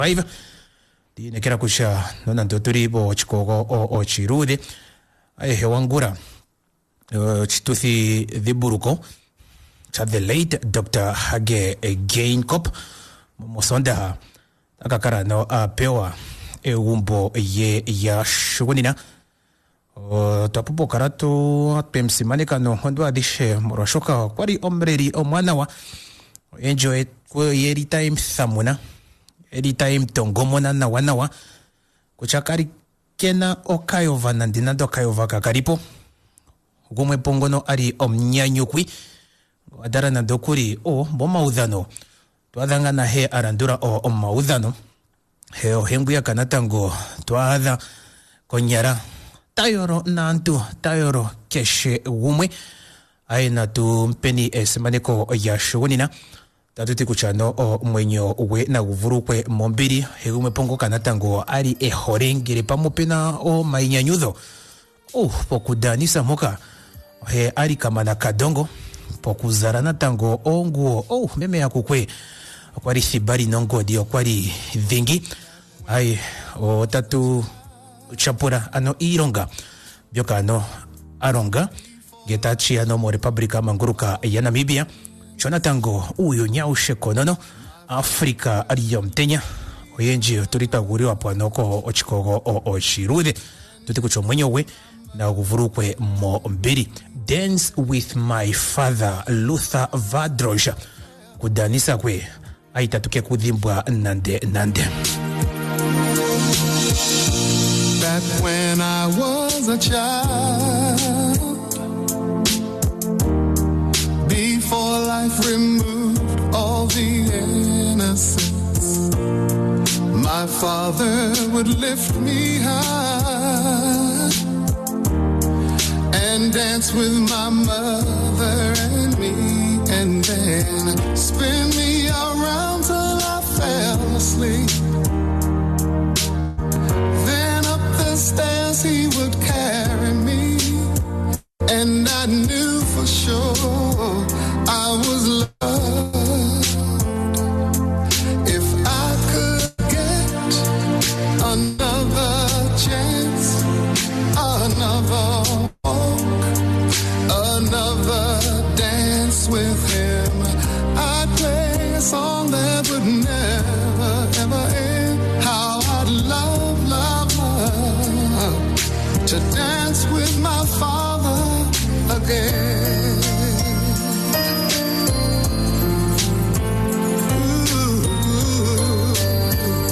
5 di nekera kusha nona ndoturi bo chikogo o chirude ay hewangura chituthi dhiburuko cha the late Dr. Hage Geingob mosonda akakara no apewa eumbo ye ya shugunina tapupo karatu apemsimane kano hondo adishe moroshoka kwari omreri omwanawa enjoy ko yeri time thamuna eri time tongomona na wanawa kuchakari kena okayova nandina do kayova kakaripo gumwe pongono ari omnyanyukwi adara na dokuri bomaudhano twadhanga na he arandura o maudhano he ohengu ya kanatango twadha konyara tayoro nantu tayoro keshe gumwe aina tu mpeni esemaneko ya shugunina tatuti kuchano o mwenyo uwe na uvurukwe mombiri he gumwe pongo kanatango ari ehorengere pamopena o mainyanyudho pokudanisa moka he ari kamana kadongo pokuzarana tango onguo meme ya kukwe kwari thibari nongo dio kwari dhingi ai tatu chapura ano ironga byoka ano aronga getachi ano mo republika manguruka ya Namibia chona tango uyo nyaushe konono Afrika ariyo mtenya oyenji turita guri wapanoko ochikogo o chirude tuti kucho mwenyewe na kuvurukwe mombiri Dance with My Father Luther Vandross kudanisa kwe aitatuke kudhimbwa nande Back when I was a child, before life removed all the innocence, my father would lift me high and dance with my mother and me, and then spin me around till I fell asleep. Then up the stairs he would carry me, and I knew for sure I was loved. If I could get another chance, another dance with him, I'd play a song that would never ever end. How I'd love to dance with my father again.